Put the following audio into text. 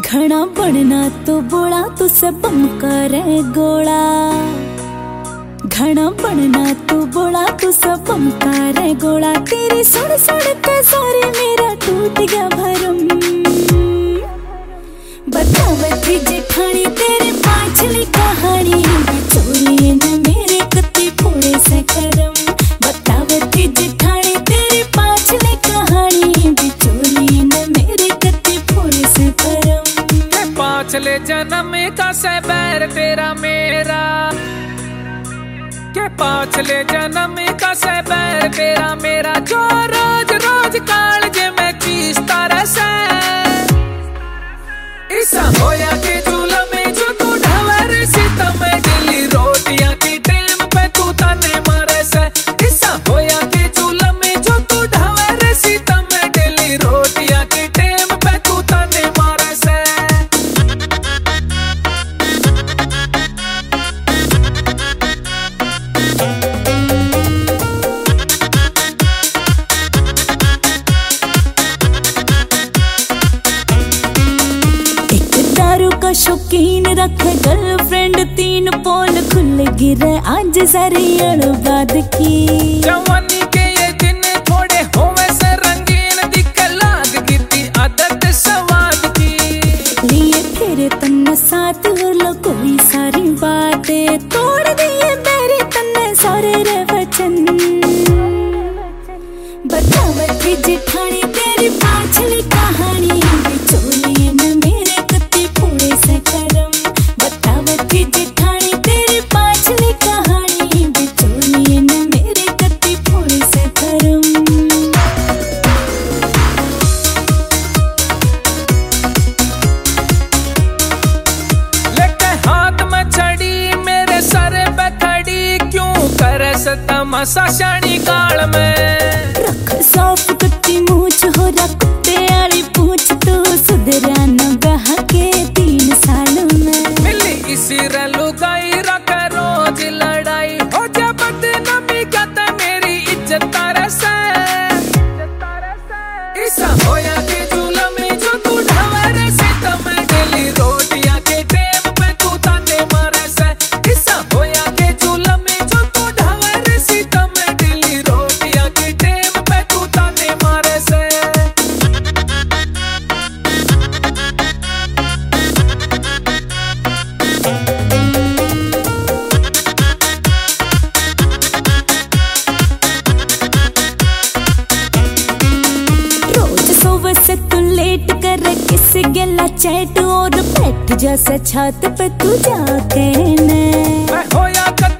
घना बनना तो बोला तू सब करे गोला। घना बनना तो बोला तू सब करे गोला। तेरी सुन सुन के सारे मेरा टूट गया भरम। बतावती जेठानी तेरे पाछली कहानी, चोरी न मेरे कत्ती फोड़े से करम। बतावती जेठानी तेरी पाछली कहानी, चोरी न मेरे कत्ती फोड़े से करम। पाछले जन्म का से बैर तेरा मेरा, के पाछले जन्म का से बैर तेरा मेरा। जो रोज रोज कालज में चीसता रसे, ऐसा होया कि चूल्हा में जो तू ढवर सीता में दिली रोटियां की टेम पे तू ताने मारे से। ऐसा होया कि चूल्हा में जो तू ढवर सीता में दिली रोटियां की टेम पे तू ताने मारे से। का शौकीन रखे गर्लफ्रेंड, तीन पोल खुल गिरे आज जरियल बाद की। जवानी के ये दिन थोड़े होवे से रंगीन, दिख लाग गिरती आदत स्वाद की। लिए फिर तन्ने साथ लो कोई सारी बातें, तोड़ दिए मेरे तन्ने सारे रे वचन। बतावती जेठानी तेरी पाछली कहानी, चोली न मेरे कत्ती फोड़े से करम। बतावती जेठानी तेरी पाछली कहानी, चोली न मेरे कत्ती फोड़े से करम। लेके हाथ में छड़ी मेरे सर पे खड़ी, क्यों करे से तमाशा शानी काल में। रख साफ कत्ती मूछ हो रहा कुत्ते आली पूछ, तो सुधरा न बहा के 3 साल में। मिली इसी लुगाई रख रोज लड़ाई, हो जा बदनामी कहता मेरी इज्जत तरसे। ऐसा होया कि चूल्हा में जो तू ढवर सीता में दिली रोटियां के टेम पे तू ताने मारे से। ऐसा होया कि चूल्हा में जो तू ढवर सीता में दिली रोटियां के टेम पे तू ताने मारे से। से तू लेट कर किस गेला चैट, और बैठ जैसे छत पे तू जाके ने। मैं होया